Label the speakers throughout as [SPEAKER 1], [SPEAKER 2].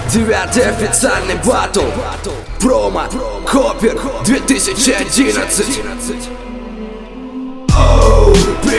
[SPEAKER 1] Девятый официальный батл. Промо, Копер, 2011. Оу,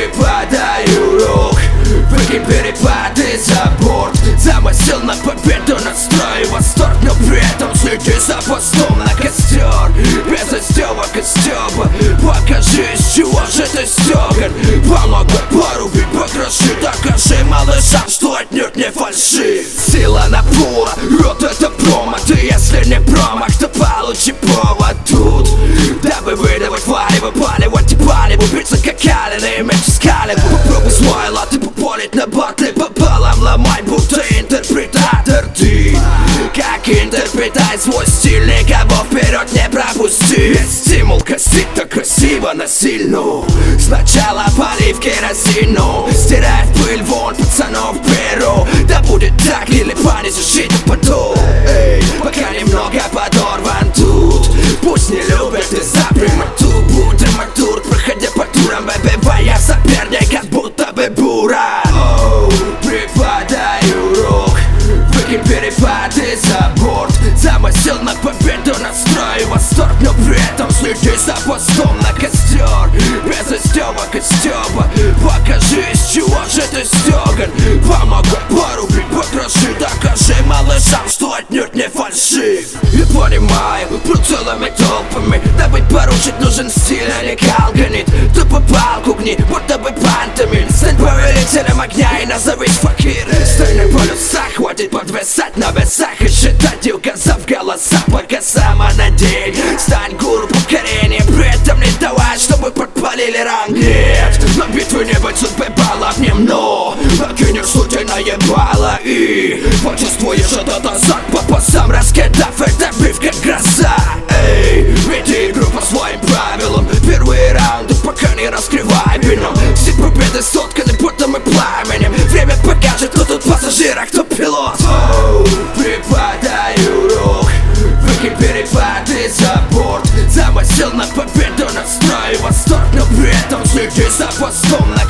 [SPEAKER 1] преподаю урок. Выкинь перепады за борт. Замысел на победу, настрой восторг. Но при этом следи за постом на костер. Без застёвок и стёба. Покажи, из чего же ты стёган. Помогай порубить, покроши. Докажи малышам, что отнюдь не фальшив. Сила напора, рот это промо. Ты если не промах, то получи повод тут. Дабы выдавать вали, выпаливать и палеву. Биться как Ален и меч скален. Попробуй свой лад и попалить на батле. Пополам ломай, будто интерпретатор ты. Как интерпретай свой стиль, никого вперед не пропусти. Стимул косить так красиво, насильно. Сначала полив керосину. Стирай в пыль вон пацанов перу. Да будет так или понесешь и потом. Эй, пока немного подорван тут. Пусть не любят и за прямоту. Будь драматург, проходя по турам, выбивая соперника, будто бы буран. Оу, преподаю урок. Выкинь перепады за борт. Замысел на победу, настрой восторг. Но при этом следи за постом на костер. Без застёвок и стёба. Покажи, из чего же ты стёган. Помогай порубить, покроши. Докажи малышам, что отнюдь не фальшив. Я понимаю, целыми толпами. Дабы порушить нужен стиль, а не калганит. Ты попал к угни, будто бы пантами. Стань повелителем огня и назовись факир. Стой на полюсах, хватит подвисать на весах и считать, указав голоса, пока самонадеян. Стань гуру покорения, при этом не давай, чтобы подпалили ранг. Нет, на битвы не быть, судьбы баллов немно. Накинешь сути наебало и почувствуешь этот азарт, по пасам раскидав и добив как гроза. Эй, веди игру по своим правилам. Первые раунды пока не раскрывай вином. Все победы сотканы потом и пламенем. Время покажет, кто тут пассажир, а кто пилот. Оу, преподаю урок. Выкинь перепады за борт. Замысел на победу, настрой восторг. Но при этом следи за постом на